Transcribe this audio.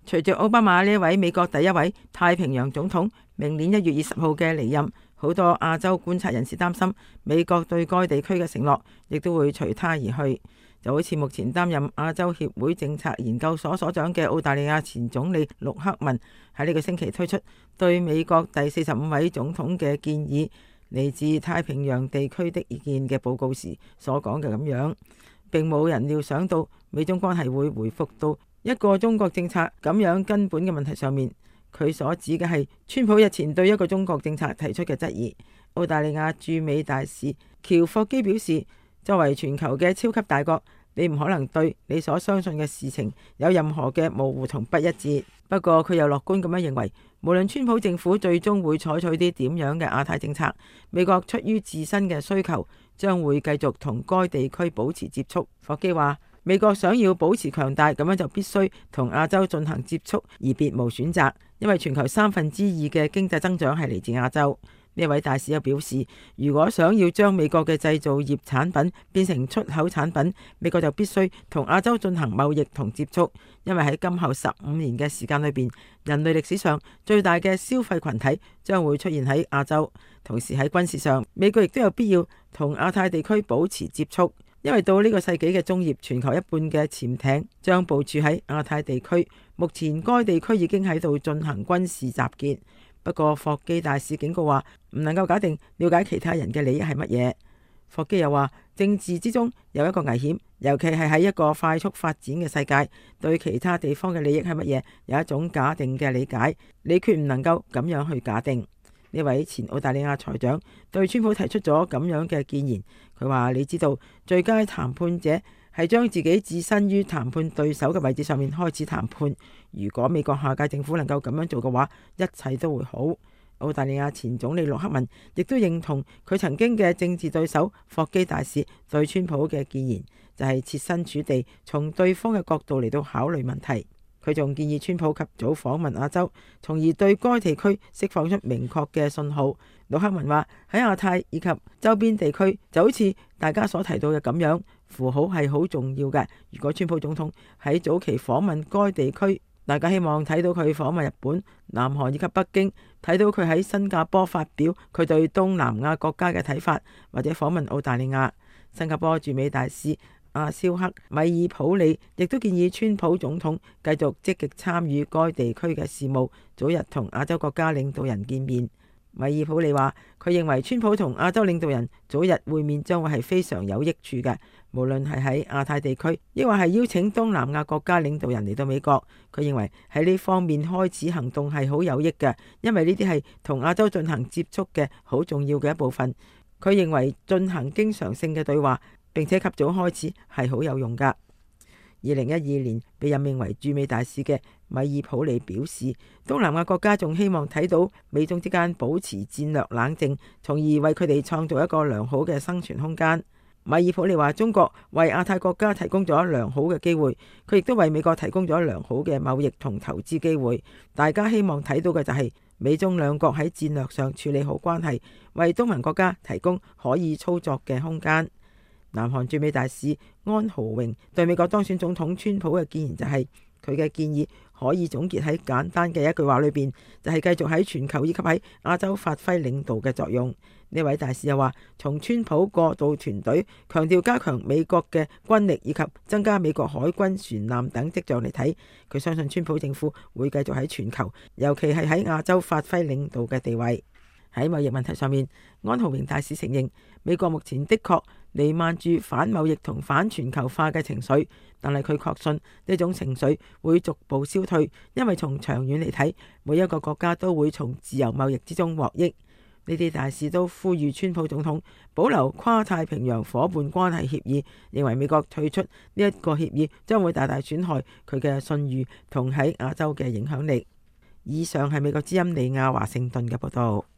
隨着奧巴馬呢位美國第一位太平洋總統明年1月20號嘅離任，好多亞洲觀察人士擔心美國對該地區嘅承諾亦都會隨他而去。就好似目前擔任亞洲協會政策研究所所長嘅澳大利亞前總理陸克文喺呢個星期推出對美國第45位總統嘅建議，嚟自太平洋地區的意見嘅報告時所講嘅咁樣，並冇人料想到美中關係會回復到一個中國政策咁樣根本嘅問題上面。佢所指嘅係川普日前對一個中國政策提出嘅質疑。澳大利亞駐美大使喬霍基表示，作為全球嘅超級大國，你唔可能對你所相信嘅事情有任何嘅模糊同不一致。不過佢又樂觀咁樣認為，無論川普政府最終會採取啲點樣嘅亞太政策，美國出於自身嘅需求，將會繼續同該地區保持接觸。霍基話，美國想要保持強大，咁樣就必須同亞洲進行接觸，而別無選擇，因為全球2/3嘅經濟增長係嚟自亞洲。呢位大使又表示，如果想要將美國嘅製造業產品變成出口產品，美國就必須同亞洲進行貿易同接觸，因為喺今後15年嘅時間裏邊，人類歷史上最大嘅消費群體將會出現喺亞洲。同時喺軍事上，美國亦都有必要同亞太地區保持接觸，因為到呢個世紀嘅中葉，全球一半嘅潛艇將部署喺亞太地區。目前該地區已經喺度進行軍事集結。不過霍基大使警告話，唔能夠假定了解其他人嘅利益係乜嘢。霍基又話，政治之中有一個危險，尤其係喺一個快速發展嘅世界，對其他地方嘅利益係乜嘢有一種假定嘅理解，你決唔能夠咁樣去假定。呢位前澳大利亞財長對川普提出咗咁樣嘅建言，佢話，你知道最佳談判者係將自己置身於談判對手嘅位置上面開始談判。如果美國下屆政府能夠咁樣做嘅話，一切都會好。澳大利亞前總理陸克文亦都認同佢曾經嘅政治對手霍基大使對川普嘅建言，就係設身處地從對方嘅角度嚟到考慮問題。佢仲建議川普及早訪問亞洲，從而對該地區釋放出明確嘅信號。陸克文話，喺亞太以及周邊地區就好似大家所提到嘅咁樣，符號係好重要嘅。如果川普總統喺早期訪問該地區，大家希望睇到佢訪問日本、南韓以及北京，睇到佢喺新加坡發表佢對東南亞國家嘅睇法，或者訪問澳大利亞。新加坡駐美大使阿肖克米爾普里亦都建議川普總統繼續積極參與該地區嘅事務，早日同亞洲國家領導人見面。米爾普里話，佢認為川普同亞洲領導人早日會面將會係非常有益處嘅，無論係喺亞太地區，抑或係邀請東南亞國家領導人嚟到美國。佢認為喺呢方面開始行動係好有益嘅，因為呢啲係同亞洲進行接觸嘅好重要嘅一部分。佢認為進行經常性嘅對話，並且及早開始係好有用㗎。2012年被任命為駐美大使嘅米爾普利表示，東南亞國家仲希望睇到美中之間保持戰略冷靜，從而為佢哋創造一個良好嘅生存空間。米爾普利話，中國為亞太國家提供咗良好嘅機會，佢亦都為美國提供咗良好嘅貿易同投資機會。大家希望睇到嘅就係美中兩國喺戰略上處理好關係，為東盟國家提供可以操作嘅空間。南韓駐美大使安豪榮對美國當選總統川普嘅建言就係，佢嘅建議可以總結喺簡單嘅一句話裏邊，就係繼續喺全球以及喺亞洲發揮領導嘅作用。呢位大使又話，從川普過渡團隊強調加強美國嘅軍力以及增加美國海軍船艦等跡象嚟睇，佢相信川普政府會繼續喺全球，尤其係喺亞洲發揮領導嘅地位。喺貿易問題上面，安豪榮大使承認美國目前的確彌漫住反貿易同反全球化嘅情緒，但係佢確信呢種情緒會逐步消退，因為從長遠嚟睇，每一個國家都會從自由貿易之中獲益。呢啲大使都呼籲川普總統保留跨太平洋夥伴關係協議，認為美國退出呢一個協議將會大大損害佢嘅信譽同喺亞洲嘅影響力。以上係美國之音李亞華盛頓嘅報道。